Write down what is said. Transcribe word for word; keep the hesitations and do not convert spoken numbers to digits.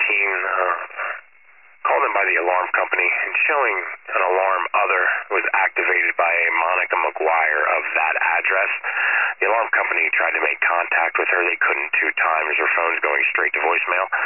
nineteen, uh, called in by the alarm company and showing an alarm other was activated by a Monica McGuire of that address. The alarm company tried to make contact with her. They couldn't two times. Her phone's going straight to voicemail.